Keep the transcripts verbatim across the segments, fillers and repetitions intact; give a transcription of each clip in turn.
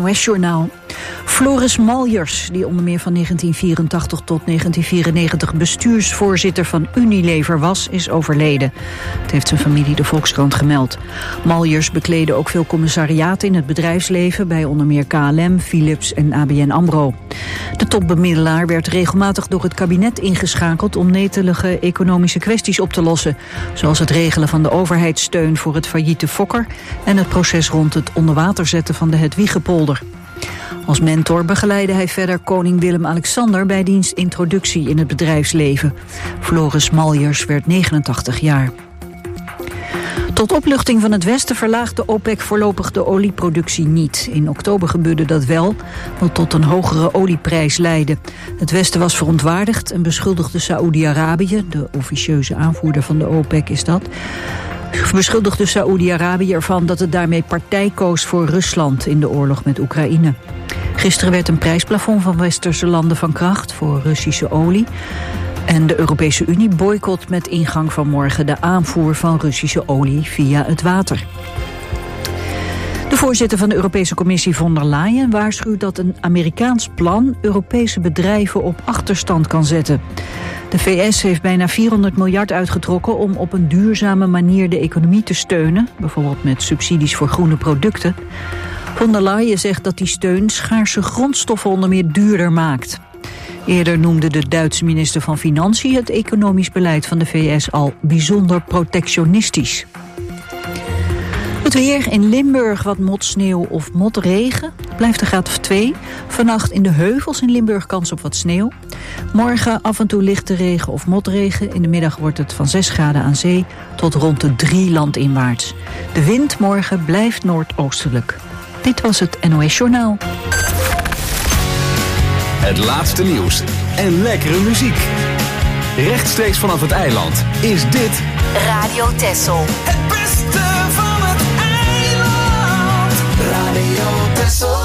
O S-journaal. Floris Maljers, die onder meer van negentien vierentachtig tot negentien vierennegentig bestuursvoorzitter van Unilever was, is overleden. Het heeft zijn familie de Volkskrant gemeld. Maljers bekleedde ook veel commissariaten in het bedrijfsleven bij onder meer K L M, Philips en A B N AMRO. De topbemiddelaar werd regelmatig door het kabinet ingeschakeld om netelige economische kwesties op te lossen, zoals het regelen van de overheidssteun voor het failliete Fokker en het proces rond het onderwater zetten van de Hedwiegepolder. Als mentor begeleidde hij verder koning Willem-Alexander bij diens introductie in het bedrijfsleven. Floris Maljers werd negenentachtig jaar. Tot opluchting van het Westen verlaagt de OPEC voorlopig de olieproductie niet. In oktober gebeurde dat wel, wat tot een hogere olieprijs leidde. Het Westen was verontwaardigd en beschuldigde Saoedi-Arabië, de officieuze aanvoerder van de OPEC is dat, beschuldigde Saoedi-Arabië ervan dat het daarmee partij koos voor Rusland in de oorlog met Oekraïne. Gisteren werd een prijsplafond van westerse landen van kracht voor Russische olie. En de Europese Unie boycott met ingang van morgen de aanvoer van Russische olie via het water. De voorzitter van de Europese Commissie von der Leyen waarschuwt dat een Amerikaans plan Europese bedrijven op achterstand kan zetten. De V S heeft bijna vierhonderd miljard uitgetrokken om op een duurzame manier de economie te steunen, bijvoorbeeld met subsidies voor groene producten. Von der Leyen zegt dat die steun schaarse grondstoffen onder meer duurder maakt. Eerder noemde de Duitse minister van Financiën het economisch beleid van de V S al bijzonder protectionistisch. Het weer in Limburg wat motsneeuw of motregen. Blijft een graad of twee. Vannacht in de heuvels in Limburg kans op wat sneeuw. Morgen af en toe lichte regen of motregen. In de middag wordt het van zes graden aan zee tot rond de drie landinwaarts. De wind morgen blijft noordoostelijk. Dit was het N O S-journaal. Het laatste nieuws en lekkere muziek. Rechtstreeks vanaf het eiland is dit Radio Texel. Het beste van het eiland. Radio Texel.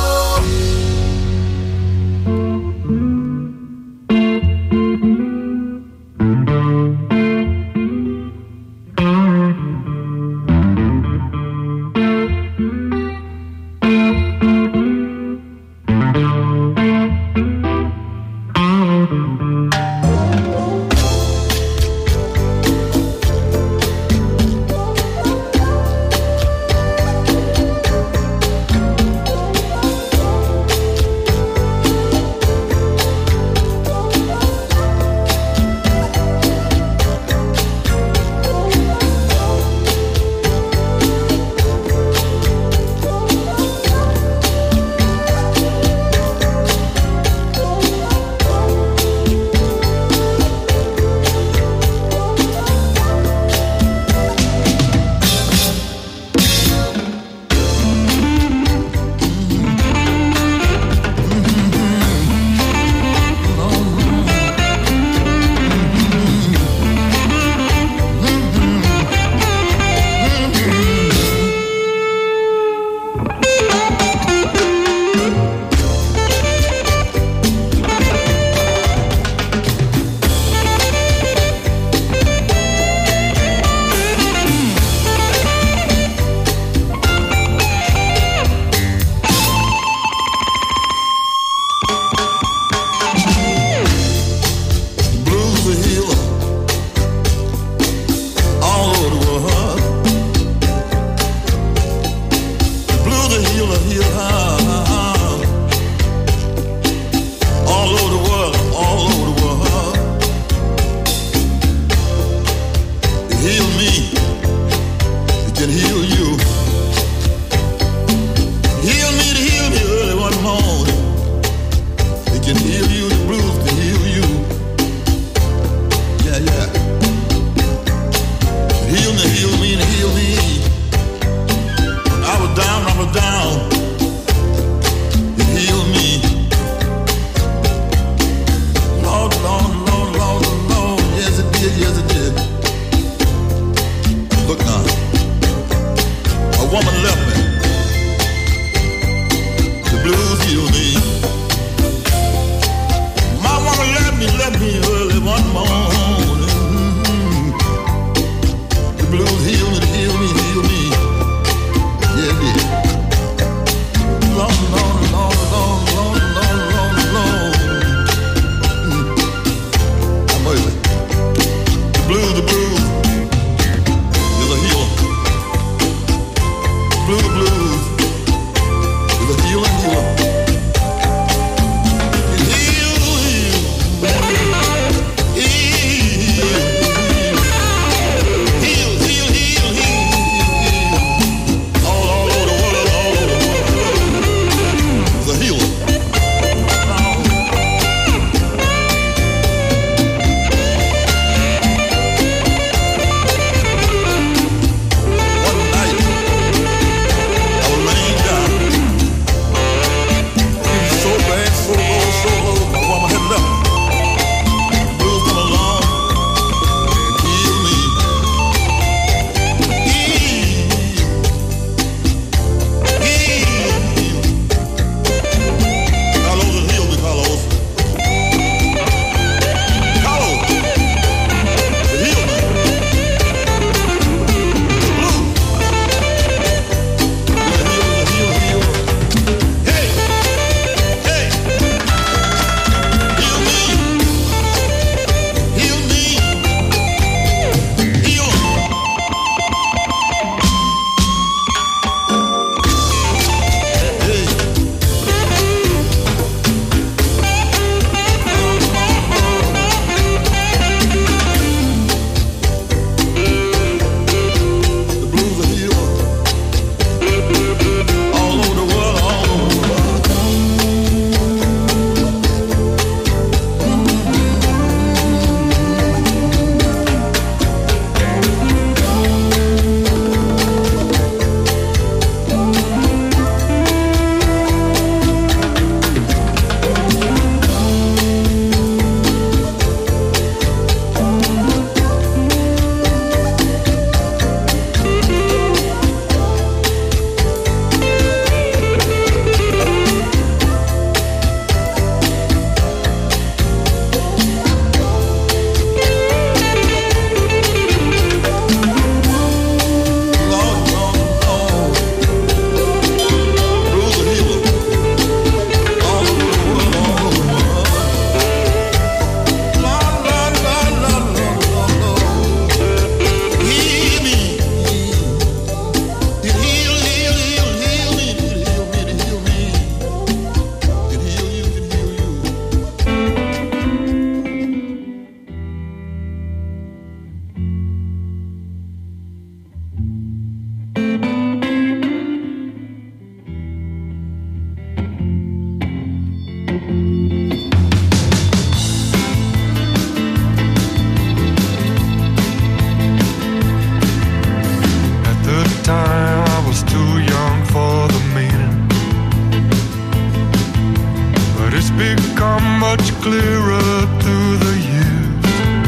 Clearer through the years.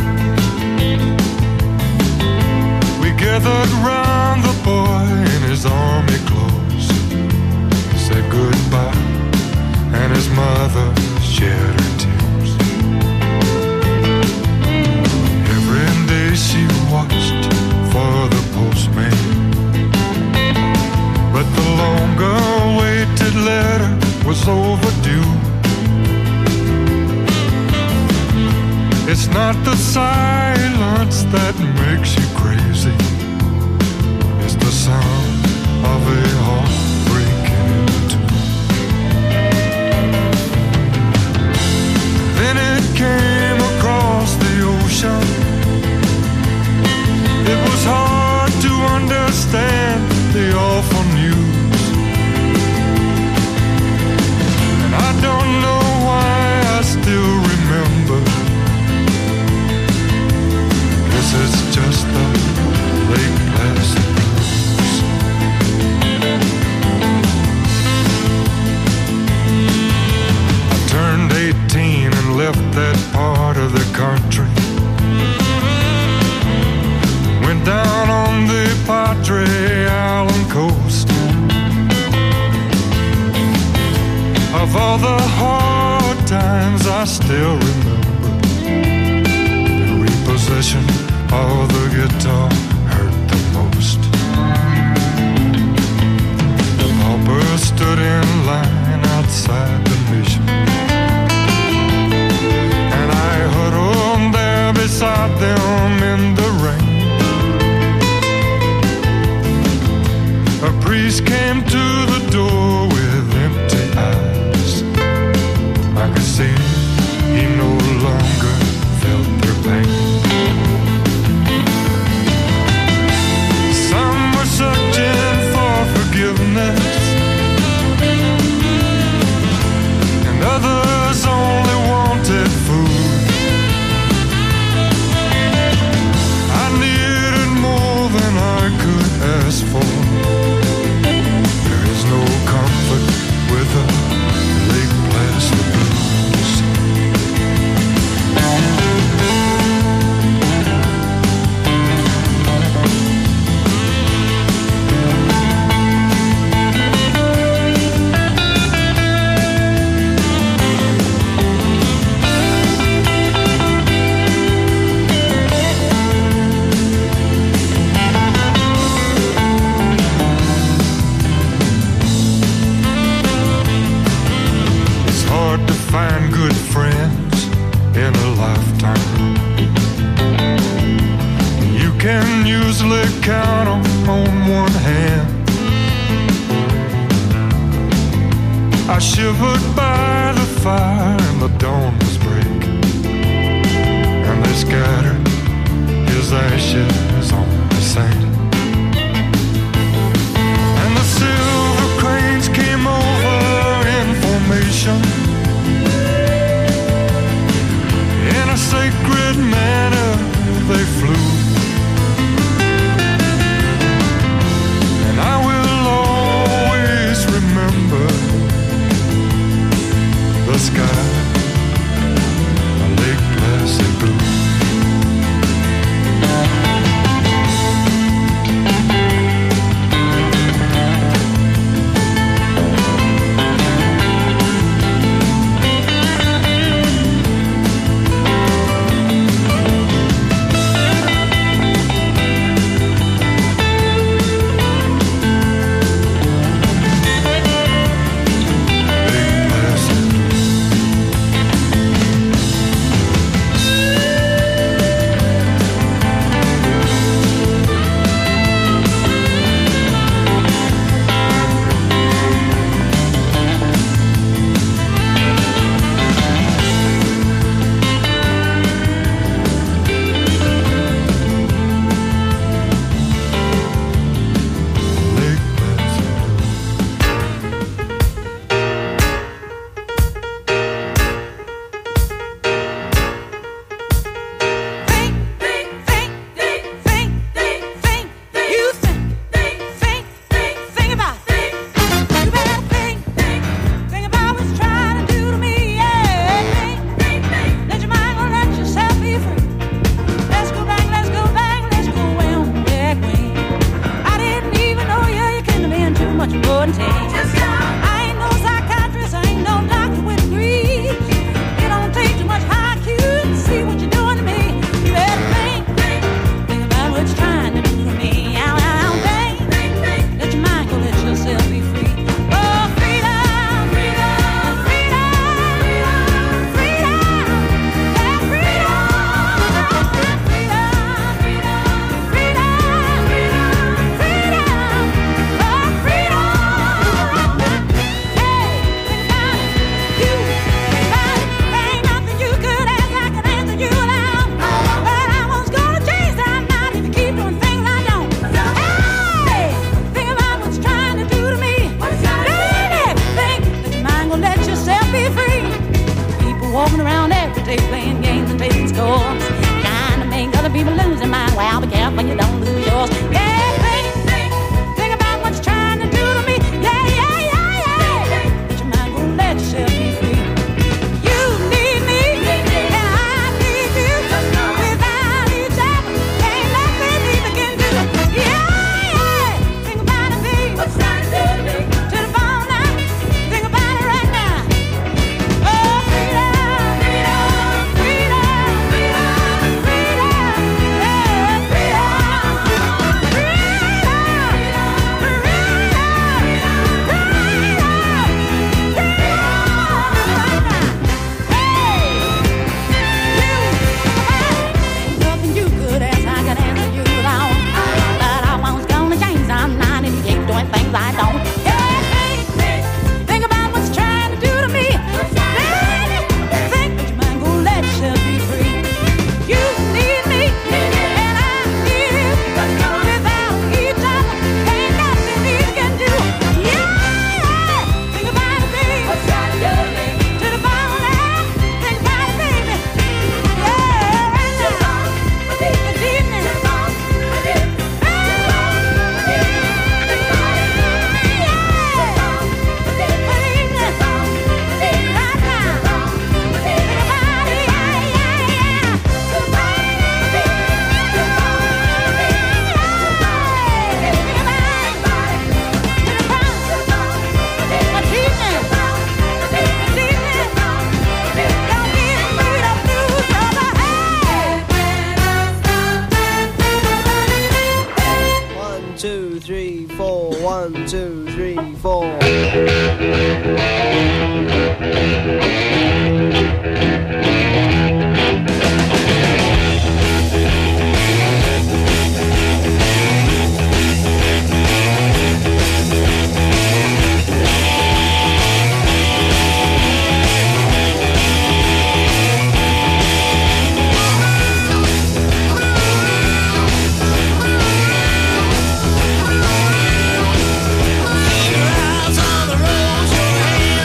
We gathered round the boy in his army clothes, said goodbye, and his mother shed her tears. Every day she watched for the postman, but the longer-awaited letter was overdue. It's not the silence that makes you crazy, it's the sound of a heart breaking in two. Then it came across the ocean. It was hard to understand the awful news, and I don't know why I still remember. It's just the Lake Placid blues. I turned eighteen and left that part of the country. Went down on the Padre Island coast. Of all the hard times I still remember, the repossession of the guitar hurt the most. The paupers stood in line outside the mission, and I huddled there beside them in the rain. A priest came to the door with empty eyes. I could see he no longer felt their pain. Searching for forgiveness, and others only wanted food. I needed more than I could ask for. There is no comfort with the Lake Placid blues. Find good friends in a lifetime. You can usually count them on one hand. I shivered by the fire and the dawn was breaking, and they scattered his ashes on the sand. And the silver cranes came over in formation. In a sacred manner they flew, and I will always remember the sky, the Lake Placid blue. One, two, three, four. Your eyes on the road, your hands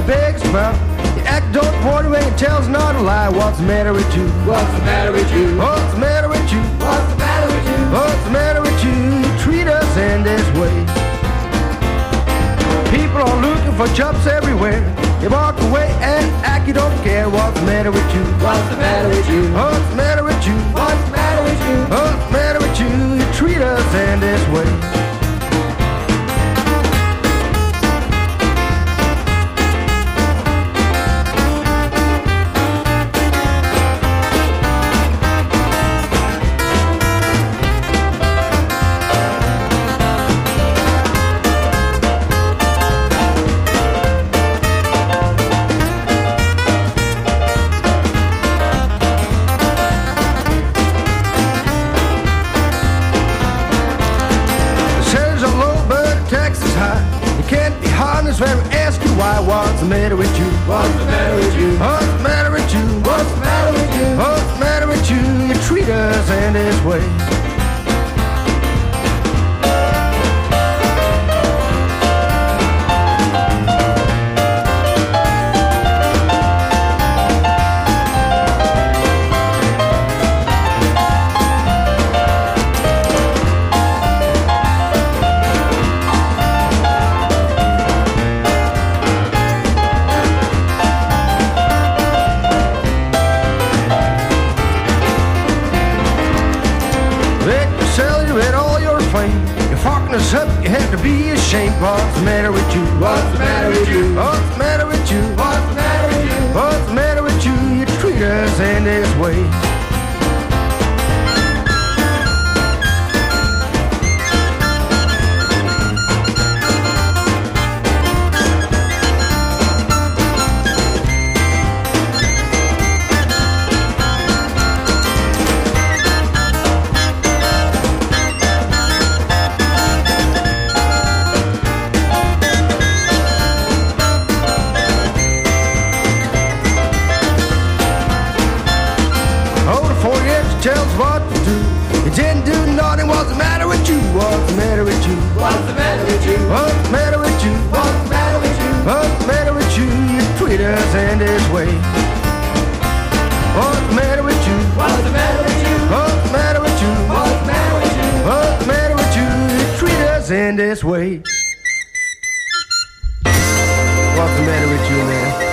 he begs about. You act don't point away and tells not a lie. What's the matter with you? What's the matter with you? What's the matter with you? What's the matter with you? What's the matter with you? You treat us in this way. People are looking for jobs everywhere. You walk away and act you don't care. What's the matter with you? What's the matter with you? What's the matter with you? What's the matter with you? What's the matter with you? You treat us in this way. What's the matter with you? What's the matter with you? What's the matter with you? What's the matter with you? What's the matter with you? You treat us in this way. Up, you have to be ashamed. What's the matter with you? What's the matter with you? What's the matter with you? What's the matter with you? What's the matter with you? You treat us in this way. Tells what to do. You didn't do nothing. What's the matter with you? What's the matter with you? What's the matter with you? What's the matter with you? What's the matter with you? What's the matter with you? You treat us in this way. What's the matter with you? What's the matter with you? What's the matter with you? What's the matter with you? What's the matter with you? You treat us in this way. What's the matter with you, man?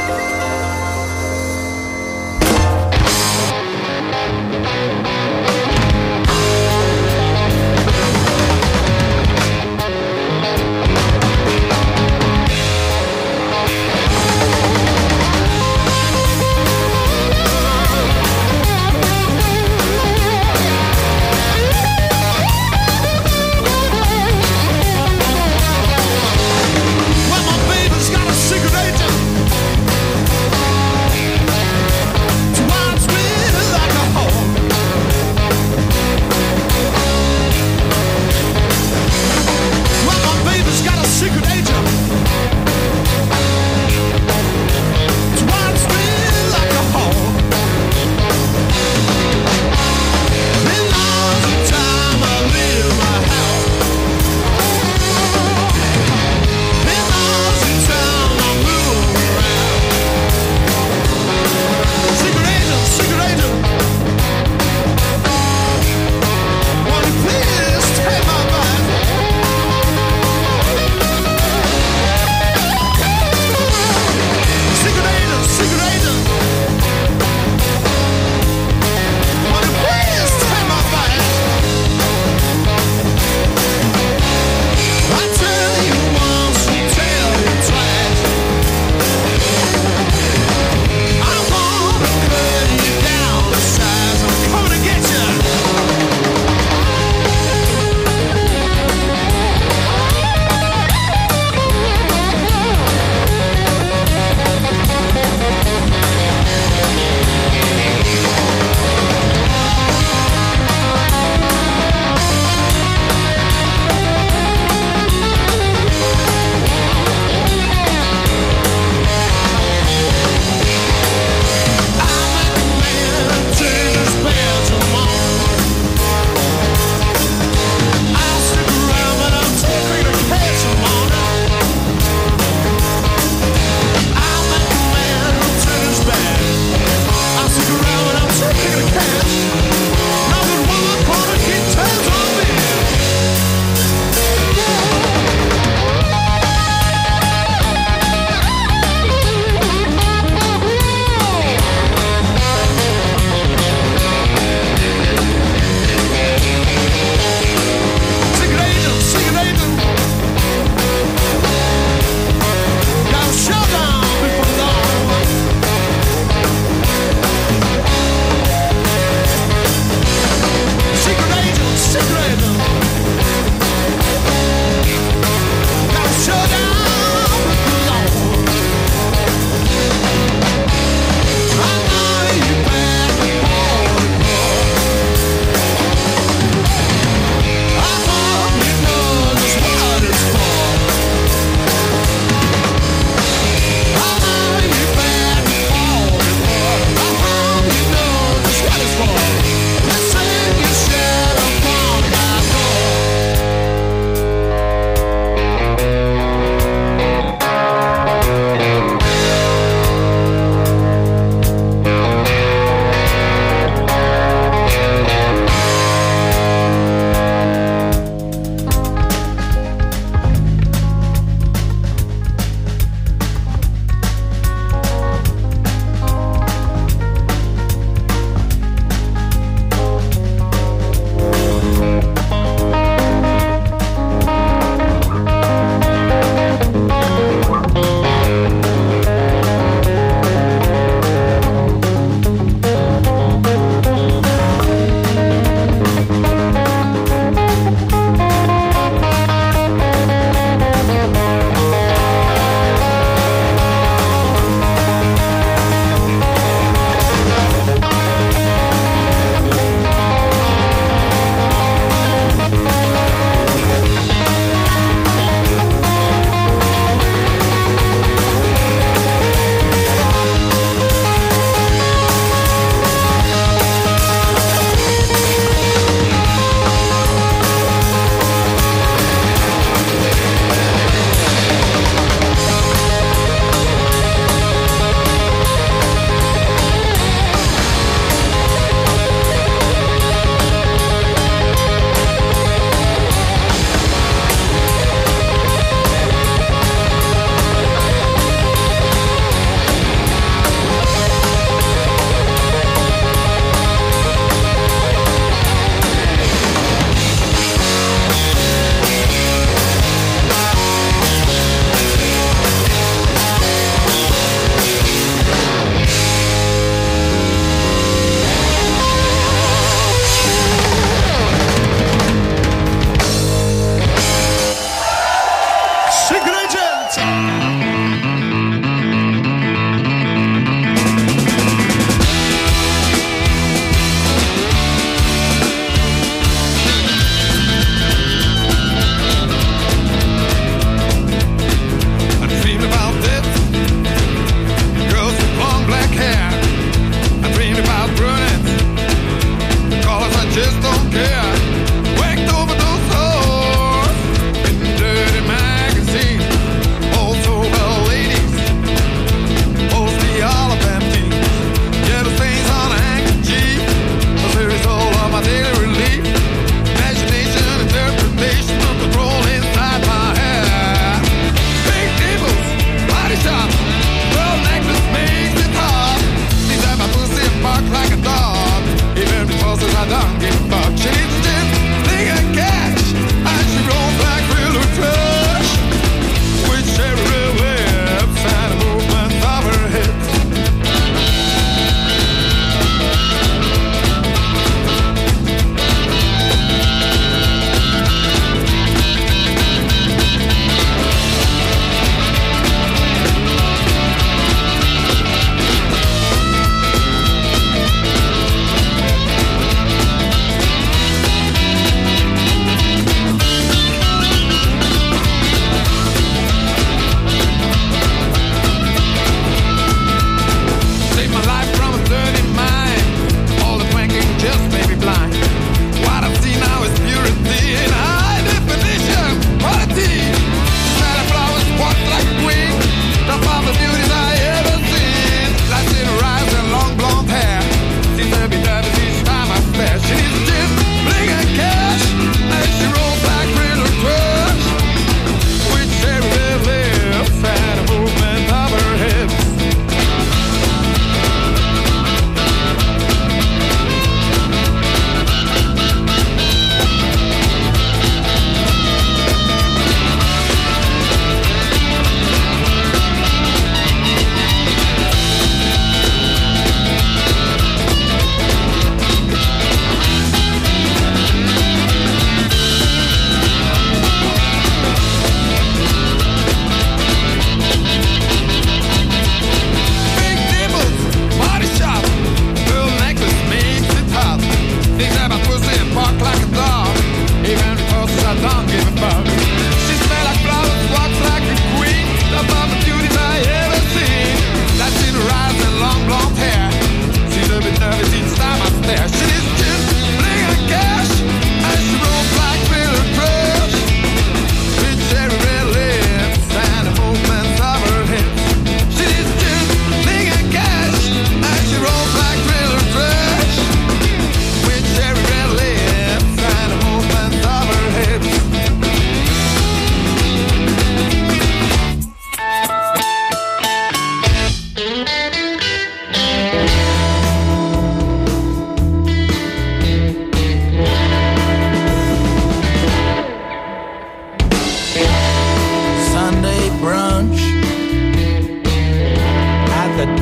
Well, my baby's got a secret agent.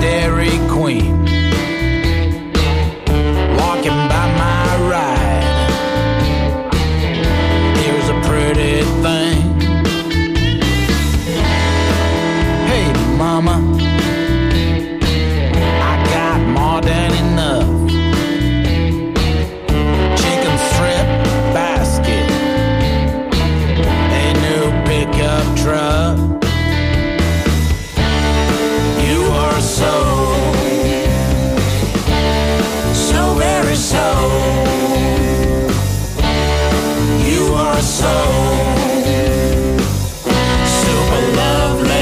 Dairy Queen, walking by my ride. Here's a pretty thing. Hey mama, I got more than enough. Chicken strip basket, a new pickup truck. You are so, so very so. You are so super lovely.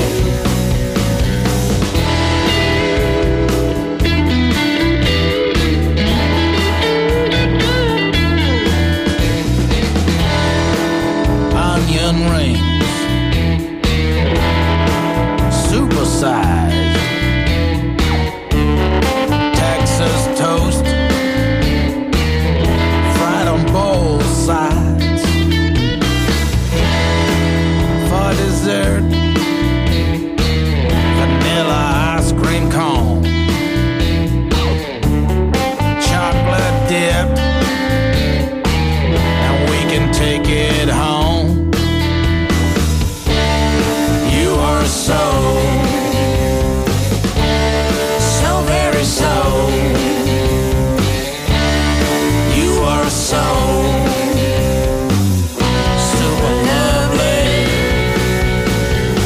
Onion rings, supersized. Texas toast, fried on both sides. For dessert, vanilla ice cream cone, chocolate dip, and we can take it home. You are so, so very so. You are so super lovely.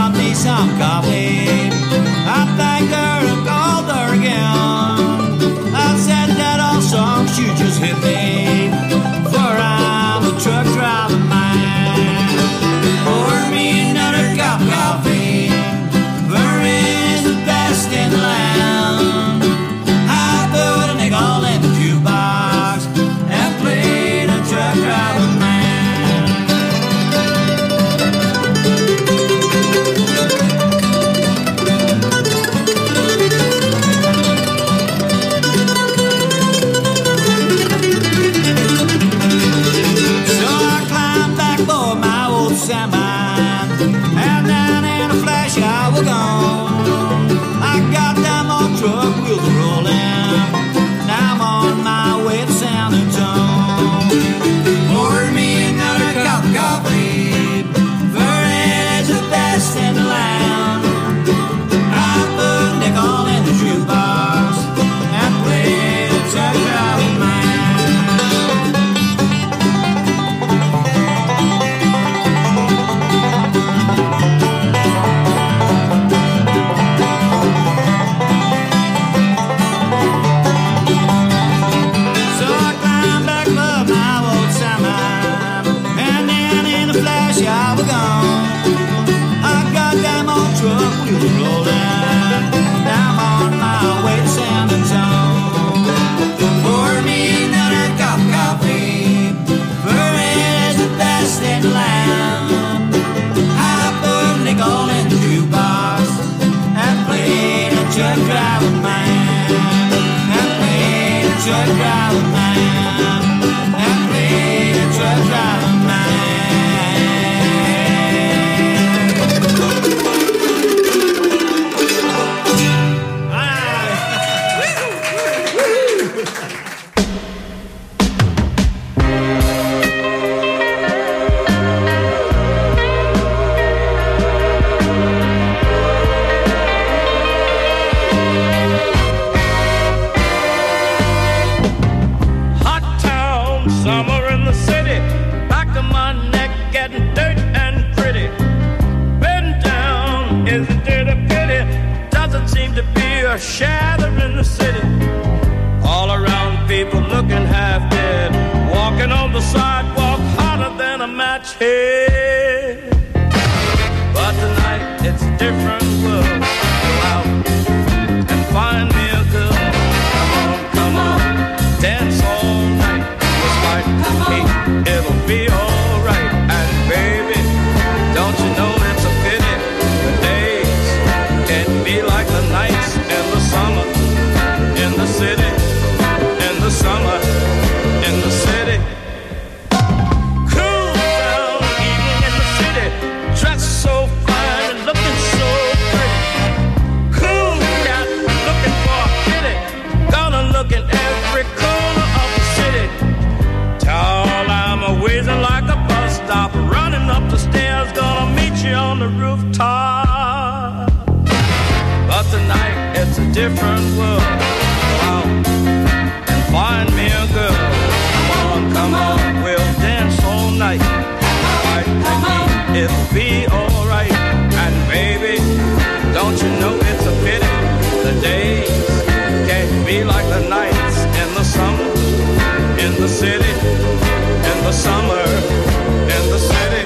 got me some coffee. I thanked her and called her again. I said that old song, she just hit me, for I'm a truck driving man. Pour me another cup of coffee, for it's the best in the land. I put a nickel in the jukebox and played a truck driving man. Sandman, and then in a flash I was gone. I got them old truck wheels rolling, now I'm on my way to San Antonio. Pour me another cup of coffee, for it's the best in the land. I put a nickel in the jukebox and played a truck driving man. I was gone. I got them old truck wheels rolling, now I'm on my way to San Antonio. Pour me another cup of coffee, for it's the best in the land. I put a nickel in the jukebox and played a truck driving man, and played a truck driving man, and played a truck driving man. Summer in the city, back of my neck getting dirt and pretty. Bend down, isn't it a pity? Doesn't seem to be a shadow in the city. All around people looking half dead, walking on the sidewalk hotter than a match head. But tonight it's a different world. Go out and find me a girl. Come on, come on, dance all night. Hey, it'll be alright. And baby, don't you know it's a pity the days can't be like the nights in the summer, in the city, in the summer, in the city. Cool down evening in the city, dressed so fine and looking so pretty. Cool cat looking for a kitty, gonna look in every corner of the city. Tall, I'm a whizzing like a bus stop, running up the stairs, gonna meet you on the rooftop. But tonight it's a different world. Go out and find me a girl. Come on, come on, we'll dance all night. Right with me, it'll be alright. And baby, don't you know it's a pity the days can't be like the nights in the summer, in the city, in the summer, in the city.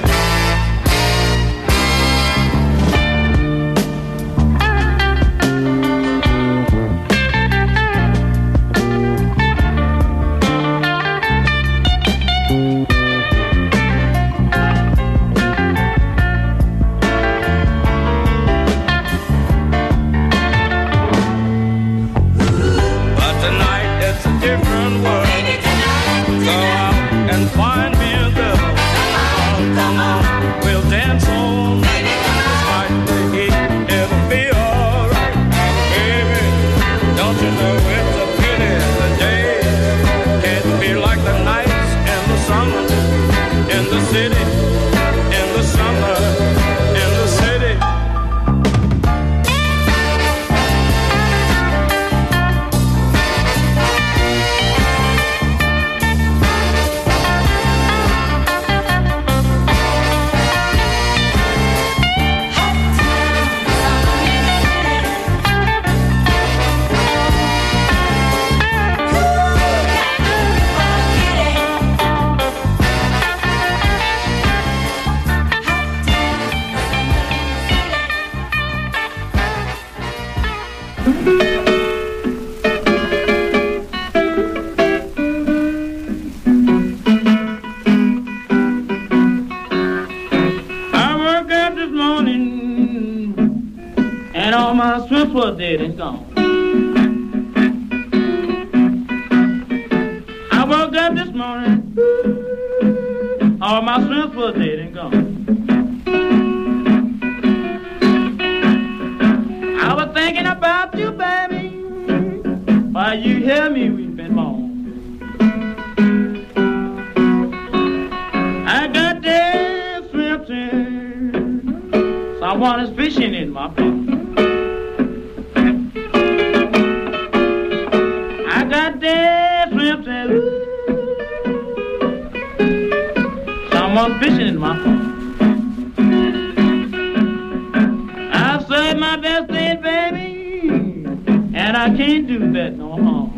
Was dead and gone. I woke up this morning, all my strength was dead and gone. I was thinking about you, baby, while you hear me weeping moan. I got dead swimming, someone is fishing in my pond. Someone fishing in my phone. I saved my best day, baby, and I can't do that no more.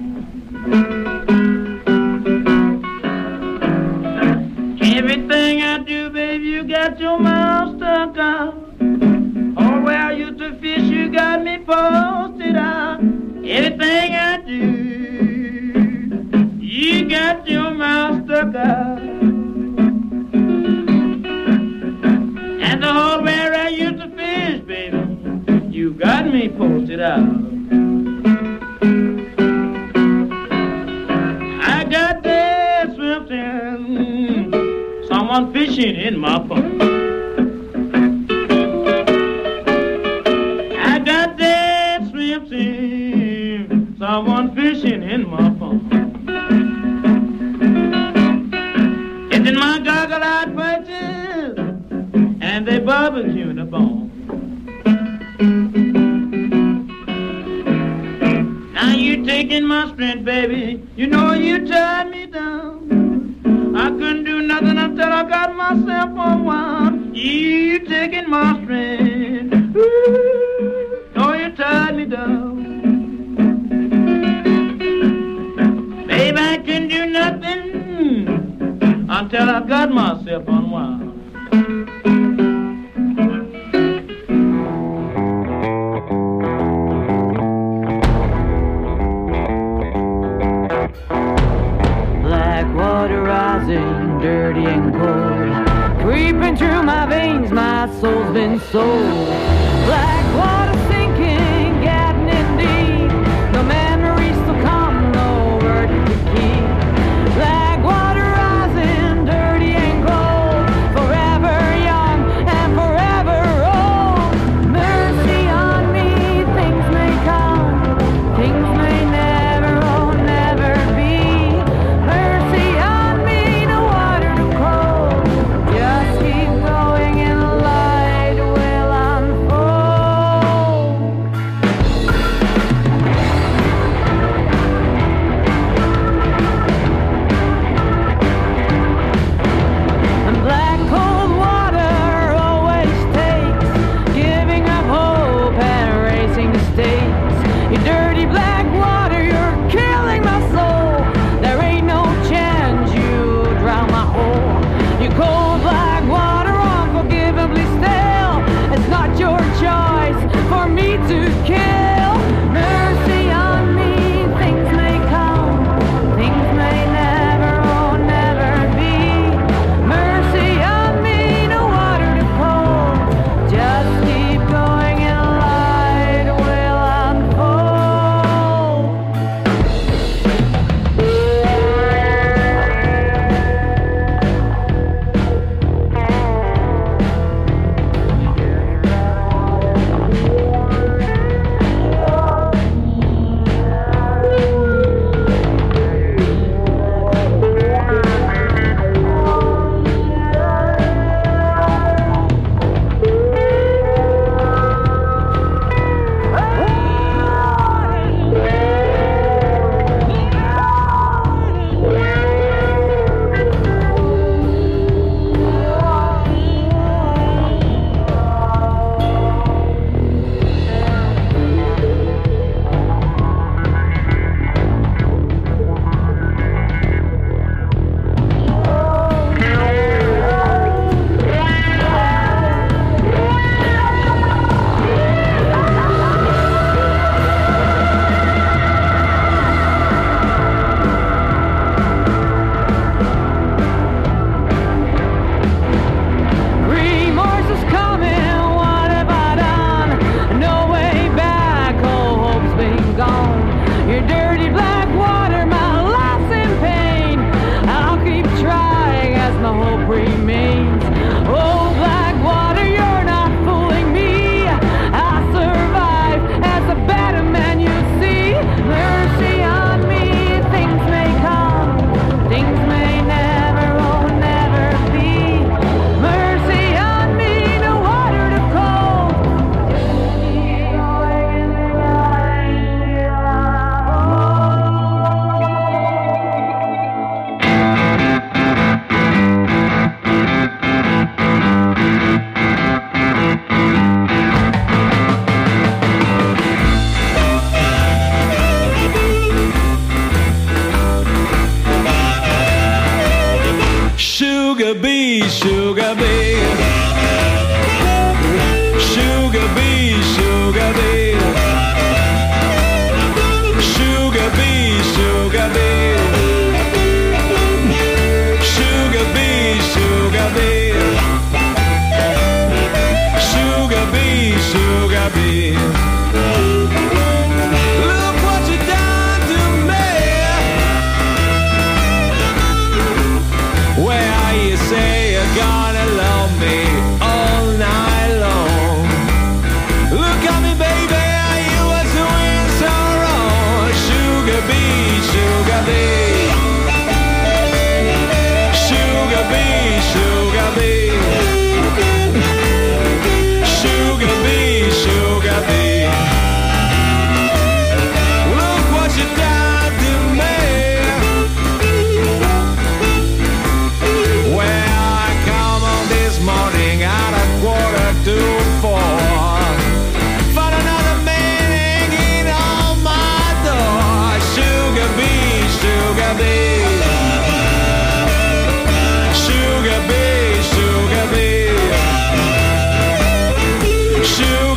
Everything I do, baby, you got your mouth stuck out. Oh, where I used to fish, you got me posted out. Everything I do, you got your mouth stuck out. And the hole where I used to fish, baby, you got me posted out. I got that swimming, someone fishing in my pond. I got that swimming, someone fishing in my pond. It's in my goggle-eyed purchase, and they barbecue the bone. Now you taking my strength, baby. You know you tied me down. I couldn't do nothing until I got myself unwound. You taking my strength. Ooh, know you tied me down. Baby, I couldn't do nothing until I got myself unwound. Dirty and cold, creeping through my veins, my soul's been sold. Black water sinking, getting in deep. No memories still come, no word to keep. Black water rising, dirty and cold, forever young and forever old. Mercy on me, things may come, things may never, oh never be. Mercy on me. Just keep going in the light, well I'm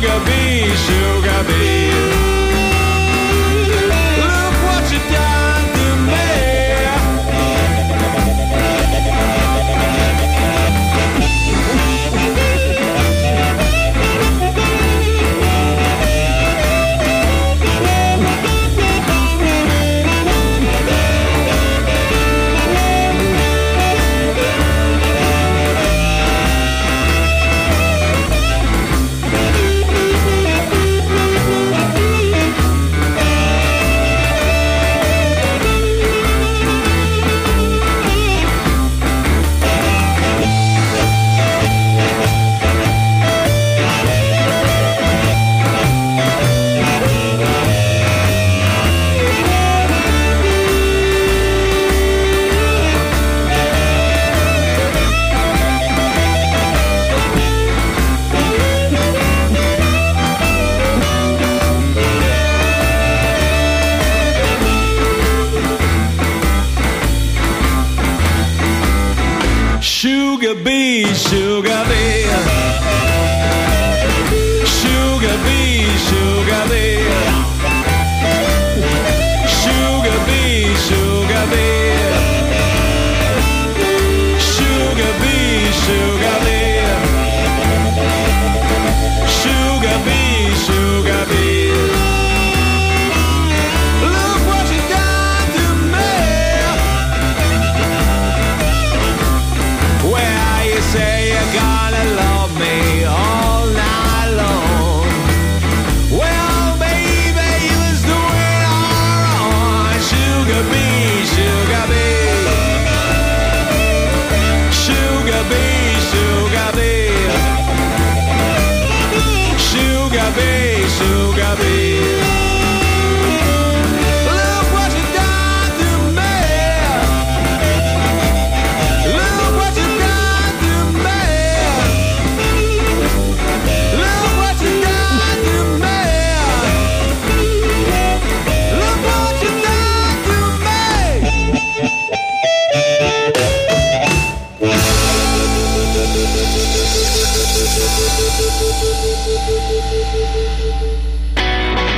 Sugar bee, sugar bee. Look what you done to me. Sugar bee, sugar bee. Sugar bee, sugar bee. Sugar bee, sugar bee. Sugar bee, sugar bee. Sugar bee, sugar bee. Look what you done to me. Well, you say you're gonna love me all night long. Well, baby, you was doing all wrong. Sugar bee, sugar bee. Sugar bee, sugar bee. Sugar bee, sugar bee. Look what you done to me. Look what you done to me. Look what you done to me. Look what you done to me.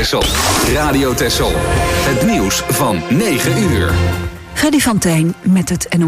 Texel. Radio Texel. Het nieuws van negen uur. Freddy van Tijn met het N O